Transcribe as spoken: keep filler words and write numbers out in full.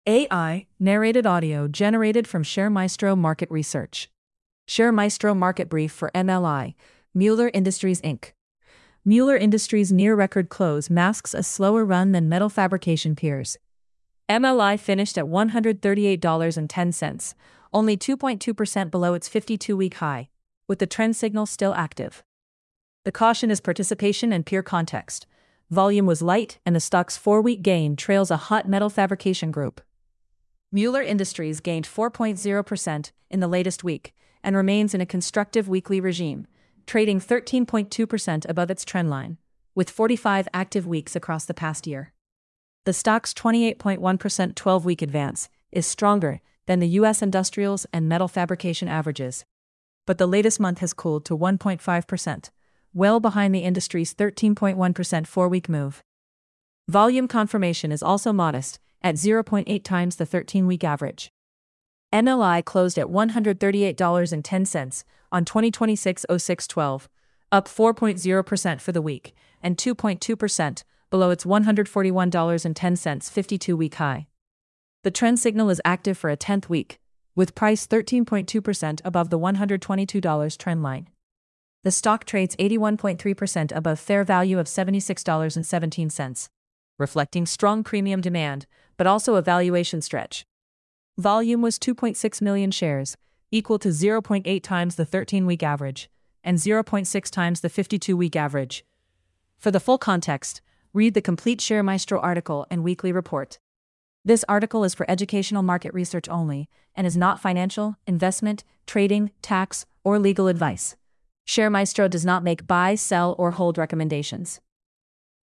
A I, narrated audio generated from ShareMaestro Market Research. ShareMaestro Market Brief for M L I, Mueller Industries Incorporated. Mueller Industries' near-record close masks a slower run than metal fabrication peers. M L I finished at one hundred thirty-eight dollars and ten cents, only two point two percent below its fifty-two-week high, with the trend signal still active. The caution is participation and peer context. Volume was light, and the stock's four-week gain trails a hot metal fabrication group. Mueller Industries gained four point zero percent in the latest week and remains in a constructive weekly regime, trading thirteen point two percent above its trendline, with forty-five active weeks across the past year. The stock's twenty-eight point one percent twelve-week advance is stronger than the U S industrials and metal fabrication averages, but the latest month has cooled to one point five percent, well behind the industry's thirteen point one percent four-week move. Volume confirmation is also modest, at zero point eight times the thirteen-week average. M L I closed at one hundred thirty-eight dollars and ten cents on twenty twenty-six oh six twelve, up four point zero percent for the week, and two point two percent below its one hundred forty-one dollars and ten cents fifty-two-week high. The trend signal is active for a tenth week, with price thirteen point two percent above the one hundred twenty-two dollars trend line. The stock trades eighty-one point three percent above fair value of seventy-six dollars and seventeen cents, reflecting strong premium demand, but also a valuation stretch. Volume was two point six million shares, equal to zero point eight times the thirteen-week average, and zero point six times the fifty-two-week average. For the full context, read the complete ShareMaestro article and weekly report. This article is for educational market research only, and is not financial, investment, trading, tax, or legal advice. ShareMaestro does not make buy, sell, or hold recommendations.